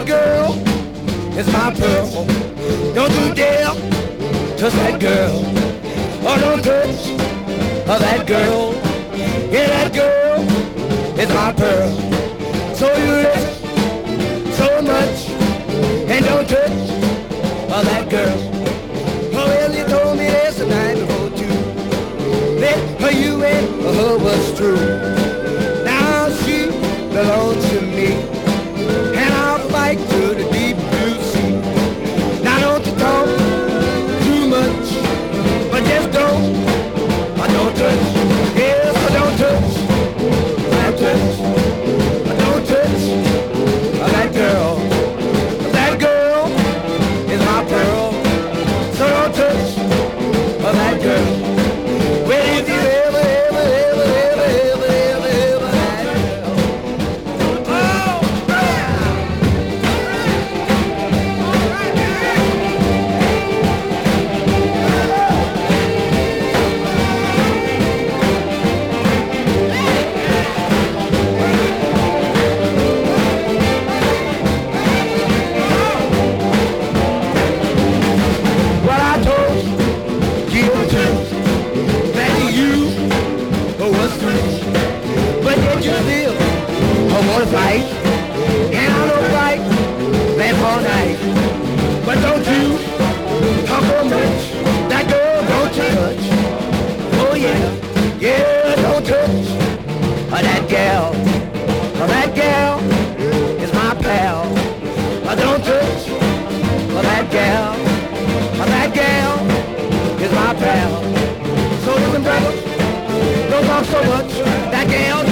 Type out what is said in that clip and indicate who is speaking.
Speaker 1: girl is my pearl. Don't you dare touch that girl. Oh, don't touch that girl. Yeah, that girl is my pearl. So you listen so much and don't touch that girl. Oh, well, you told me this the night before too. That you and her was true. Now she belongs to me, and I'll fight to the deep blue sea. Now don't you talk too much, but just don't touch. Yes, I don't touch. Don't touch. Don't touch that girl. That girl is my pearl. So don't touch that girl. Well, if you ever fight, and I don't fight that all night. But don't you talk so much, that girl don't you touch. Oh yeah, yeah, don't touch that gal. That gal is my pal. Don't touch that gal. That gal is my pal. So listen, brother, don't talk so much, that gal